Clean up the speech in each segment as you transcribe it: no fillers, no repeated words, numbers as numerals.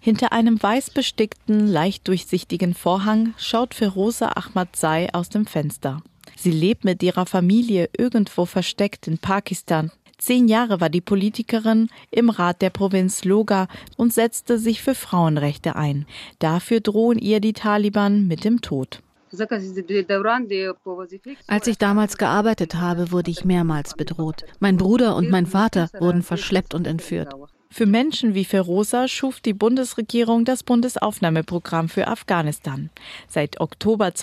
Hinter einem weiß bestickten, leicht durchsichtigen Vorhang schaut Feroza Ahmadzai aus dem Fenster. Sie lebt mit ihrer Familie irgendwo versteckt in Pakistan. 10 Jahre war die Politikerin im Rat der Provinz Logar und setzte sich für Frauenrechte ein. Dafür drohen ihr die Taliban mit dem Tod. Als ich damals gearbeitet habe, wurde ich mehrmals bedroht. Mein Bruder und mein Vater wurden verschleppt und entführt. Für Menschen wie Feroza schuf die Bundesregierung das Bundesaufnahmeprogramm für Afghanistan. Seit Oktober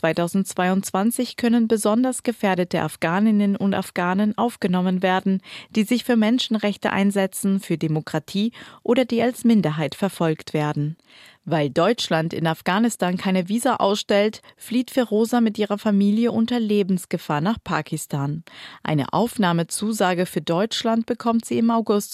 2022 können besonders gefährdete Afghaninnen und Afghanen aufgenommen werden, die sich für Menschenrechte einsetzen, für Demokratie oder die als Minderheit verfolgt werden. Weil Deutschland in Afghanistan keine Visa ausstellt, flieht Feroza mit ihrer Familie unter Lebensgefahr nach Pakistan. Eine Aufnahmezusage für Deutschland bekommt sie im August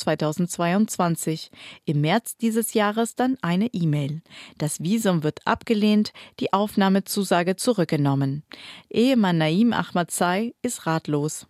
2022. Im März dieses Jahres dann eine E-Mail. Das Visum wird abgelehnt, die Aufnahmezusage zurückgenommen. Ehemann Naim Ahmadzai ist ratlos.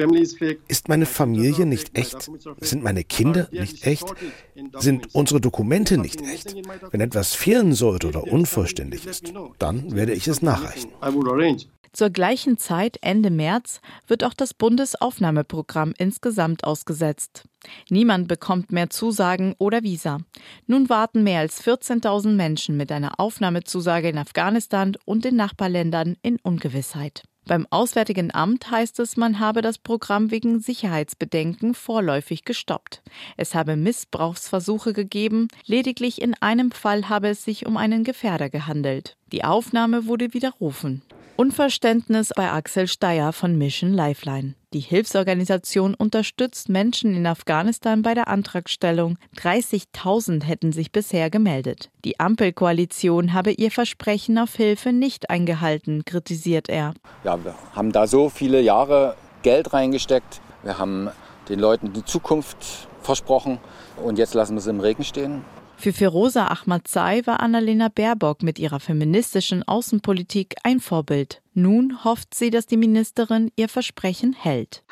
Ist meine Familie nicht echt? Sind meine Kinder nicht echt? Sind unsere Dokumente nicht echt? Wenn etwas fehlen sollte oder unvollständig ist, dann werde ich es nachreichen. Zur gleichen Zeit, Ende März, wird auch das Bundesaufnahmeprogramm insgesamt ausgesetzt. Niemand bekommt mehr Zusagen oder Visa. Nun warten mehr als 14.000 Menschen mit einer Aufnahmezusage in Afghanistan und den Nachbarländern in Ungewissheit. Beim Auswärtigen Amt heißt es, man habe das Programm wegen Sicherheitsbedenken vorläufig gestoppt. Es habe Missbrauchsversuche gegeben, lediglich in einem Fall habe es sich um einen Gefährder gehandelt. Die Aufnahme wurde widerrufen. Unverständnis bei Axel Steyer von Mission Lifeline. Die Hilfsorganisation unterstützt Menschen in Afghanistan bei der Antragstellung. 30.000 hätten sich bisher gemeldet. Die Ampelkoalition habe ihr Versprechen auf Hilfe nicht eingehalten, kritisiert er. Ja, wir haben da so viele Jahre Geld reingesteckt. Wir haben den Leuten die Zukunft versprochen und jetzt lassen wir sie im Regen stehen. Für Feroza Ahmadzai war Annalena Baerbock mit ihrer feministischen Außenpolitik ein Vorbild. Nun hofft sie, dass die Ministerin ihr Versprechen hält.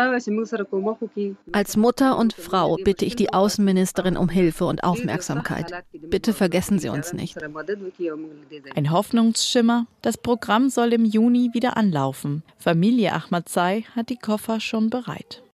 Als Mutter und Frau bitte ich die Außenministerin um Hilfe und Aufmerksamkeit. Bitte vergessen Sie uns nicht. Ein Hoffnungsschimmer, das Programm soll im Juni wieder anlaufen. Familie Ahmadzai hat die Koffer schon bereit.